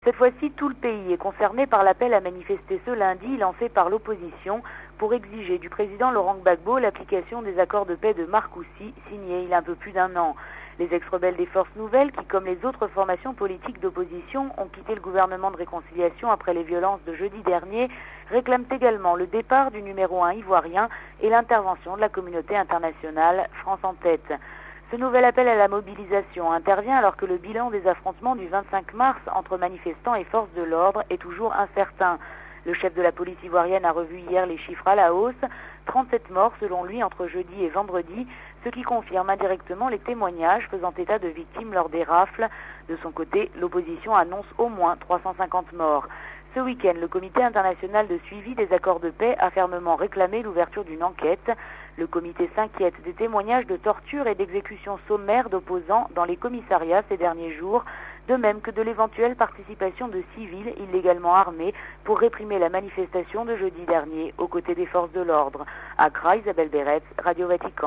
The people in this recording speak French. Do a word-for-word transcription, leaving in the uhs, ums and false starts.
Cette fois-ci, tout le pays est concerné par l'appel à manifester ce lundi lancé par l'opposition pour exiger du président Laurent Gbagbo l'application des accords de paix de Marcoussis signés il y a un peu plus d'un an. Les ex-rebelles des Forces Nouvelles, qui comme les autres formations politiques d'opposition ont quitté le gouvernement de réconciliation après les violences de jeudi dernier, réclament également le départ du numéro un ivoirien et l'intervention de la communauté internationale, France en tête. Ce nouvel appel à la mobilisation intervient alors que le bilan des affrontements du vingt-cinq mars entre manifestants et forces de l'ordre est toujours incertain. Le chef de la police ivoirienne a revu hier les chiffres à la hausse, trente-sept morts selon lui entre jeudi et vendredi, ce qui confirme indirectement les témoignages faisant état de victimes lors des rafles. De son côté, l'opposition annonce au moins trois cent cinquante morts. Ce week-end, le comité international de suivi des accords de paix a fermement réclamé l'ouverture d'une enquête. Le comité s'inquiète des témoignages de torture et d'exécutions sommaires d'opposants dans les commissariats ces derniers jours, de même que de l'éventuelle participation de civils illégalement armés pour réprimer la manifestation de jeudi dernier aux côtés des forces de l'ordre. Accra, Isabelle Béretz, Radio Vatican.